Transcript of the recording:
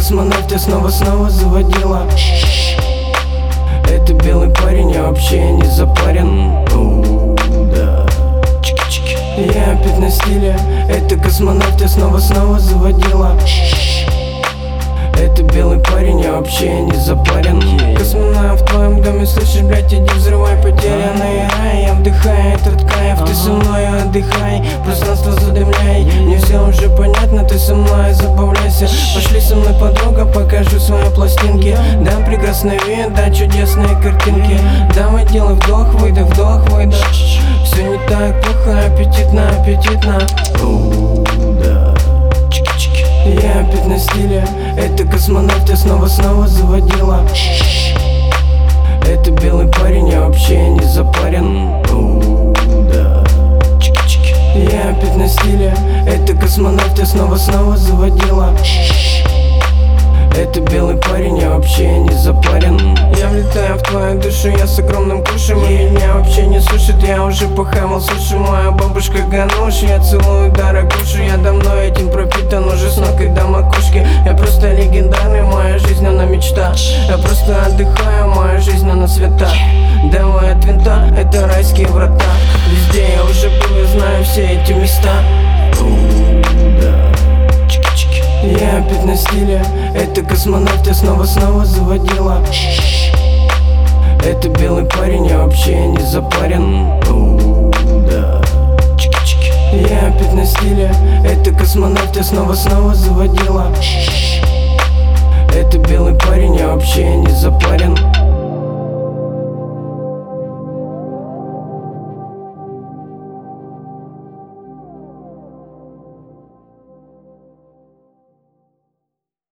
космонавт, я снова заводила. Это белый парень, я вообще не запарен. Да. Я опять на стиле. Это космонавт, я снова заводила. Это белый парень, я вообще не запарен. Космонавт в твоем доме, слышишь, блять, иди взрывай потерянный рай. Я вдыхаю этот кайф, ты со мной отдыхай, пространство задымляй. Не все уже понятно, ты со мной забавляйся. Пошли со мной, подруга, покажу свои пластинки. Да, прекрасный вид, да, чудесные картинки. Давай делай вдох, выдох, все не так плохо, аппетитно. Да. Я опять на стиле. Это космонавт, я снова заводила. Это белый парень, я вообще не запарен. Да. Я опять на стиле. Это космонавт, я снова заводила. Это белый парень, я вообще не запарен. Я влетаю в твою душу, я с огромным кушем, и меня вообще не сушит. Я уже похавал суши, моя бабушка гануш. Я целую дорогушу, я давно этим пропитан, уже с ног и до макушки. Я просто легендарный, моя жизнь, она мечта. Я просто отдыхаю, моя жизнь, она свята. Давай от винта, это райские врата. Везде я уже был, я знаю все эти места. Я опять на стиле. Это космонавт, я снова заводила. Это белый парень, я вообще не запарен. Да. Я опять на стиле. Это космонавт, я снова заводила. Это белый парень, я вообще не